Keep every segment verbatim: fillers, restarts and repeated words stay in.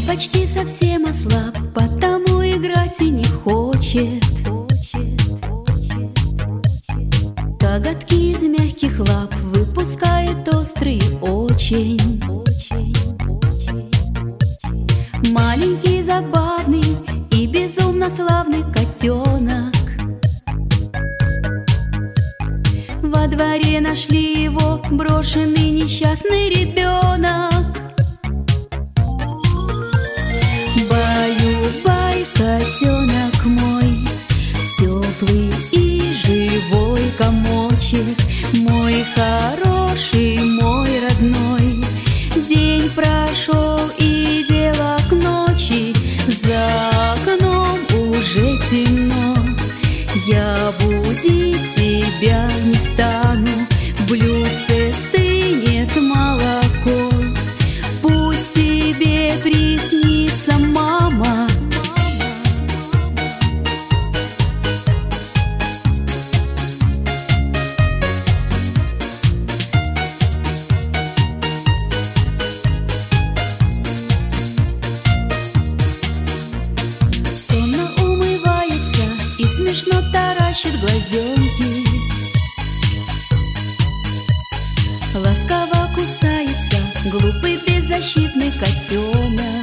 почти совсем ослаб, потому играть и не хочет. Коготки из мягких лап выпускает острые очень. Маленький, забавный и безумно славный котенок. Во дворе нашли его брошенный несчастный ребенок. Баю-бай, котенок мой, теплый и живой комочек, мой хороший, мой родной. День прошел и дело к ночи, за окном уже темно. Я будить тебя не стану, в блюдце стынет молоко. Пусть тебе приснится мама. Сонно умывается и смешно таращит глазенки. Ласково кусается глупый беззащитный котенок.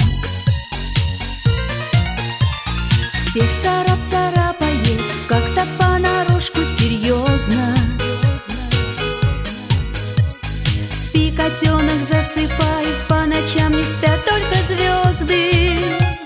Всех царап-царапает, как-то понарошку серьезно. Спи, котенок, засыпай, по ночам не спят только звезды.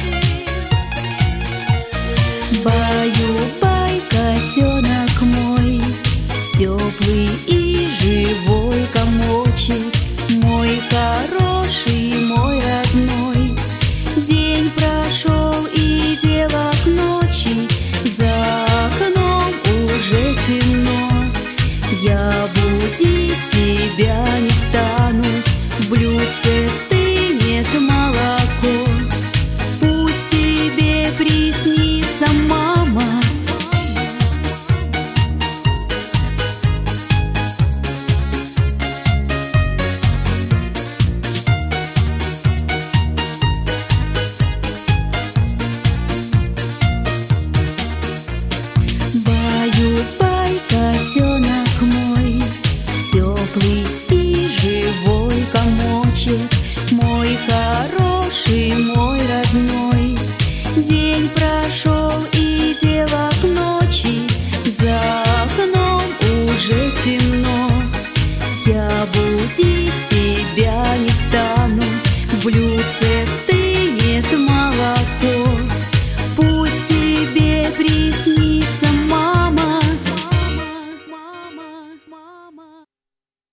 Баю-бай, котенок мой, теплый и живой комочек, мой хороший, мой родной. День прошел и дело к ночи, за окном уже темно. Я будить тебя не стану, в блюдце стынет молоко. Пусть тебе приснится мама. Баю-бай, котенок мой, теплый и живой комочек, мой хороший, мой